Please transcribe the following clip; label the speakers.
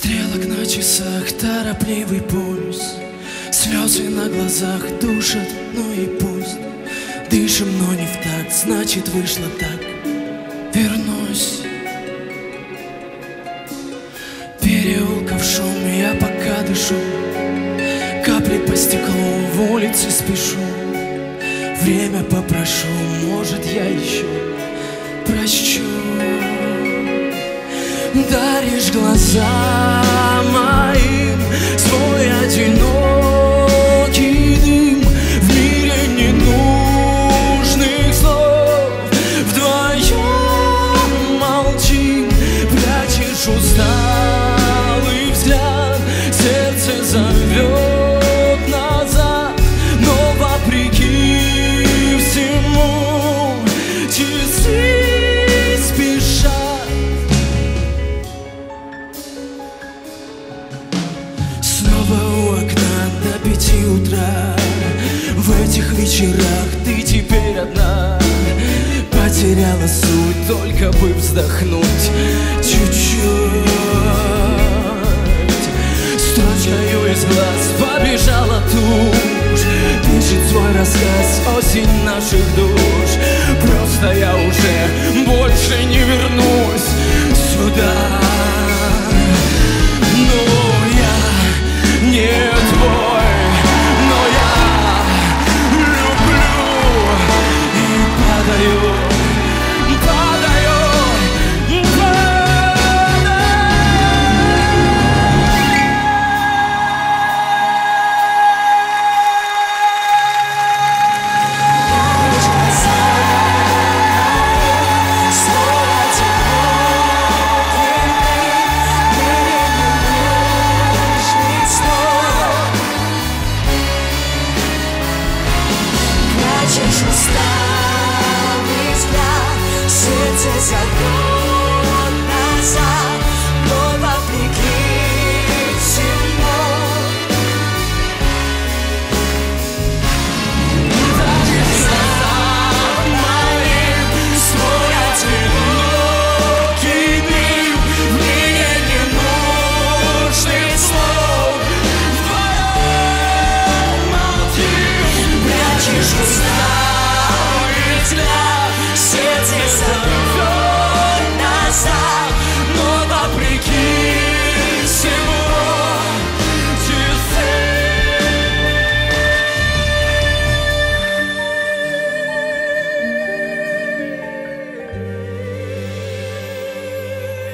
Speaker 1: Стрелок на часах, торопливый пульс, слезы на глазах душат, ну и пусть. Дышим, но не в такт, значит вышло так. Вернусь. Переулков шум, я пока дышу, капли по стеклу, в улице спешу. Время попрошу, может я еще прощу. Даришь глаза моим свой одинокий дым. В мире ненужных слов вдвоем молчим. Прячешь усталый взгляд, сердце зовет назад, но вопреки всему часы спешат. Снова у окна до 5 утра. В этих вечерах ты теперь одна. Потеряла суть, только бы вздохнуть чуть-чуть. Строчкою из глаз побежала тушь, пишет свой рассказ осень наших душ. Просто я уже больше не вернусь.